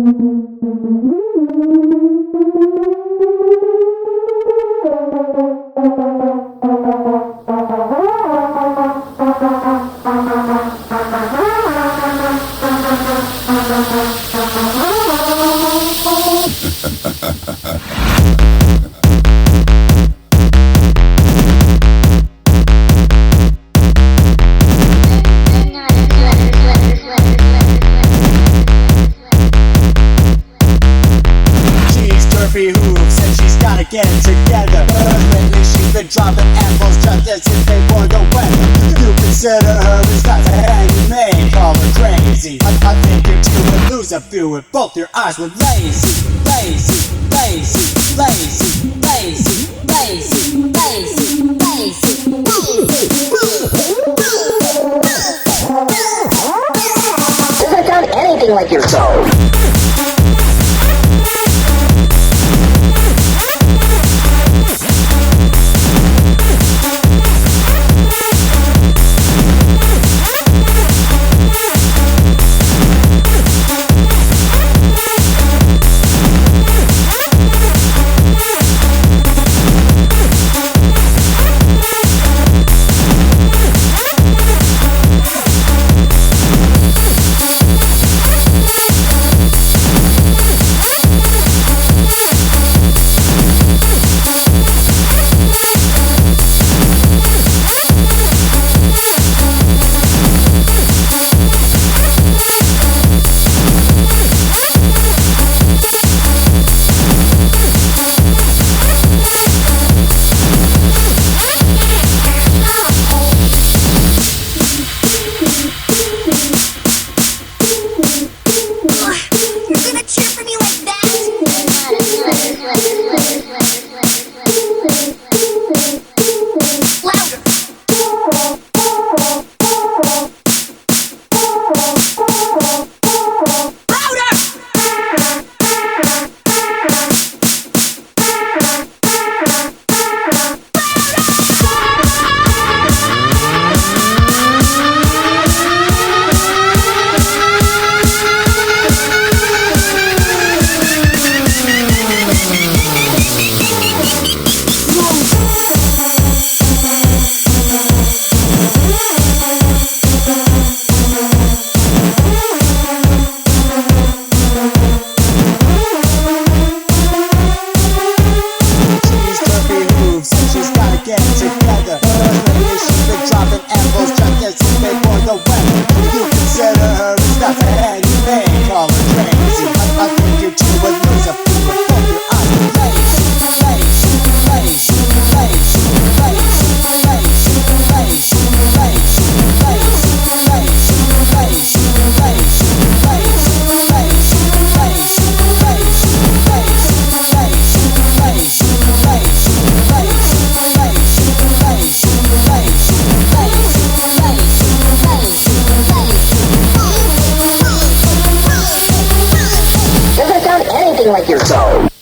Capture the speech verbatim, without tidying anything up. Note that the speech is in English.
Hooves and she's gotta get it together. Lately she's been dropping apples just as if they for the weather. You consider her as not a handmaid, call her crazy. I, I think you two would lose a few if both your eyes were lazy, lazy, lazy, lazy, lazy, lazy, lazy, lazy, Doesn't sound anything like your soul. Like your soul.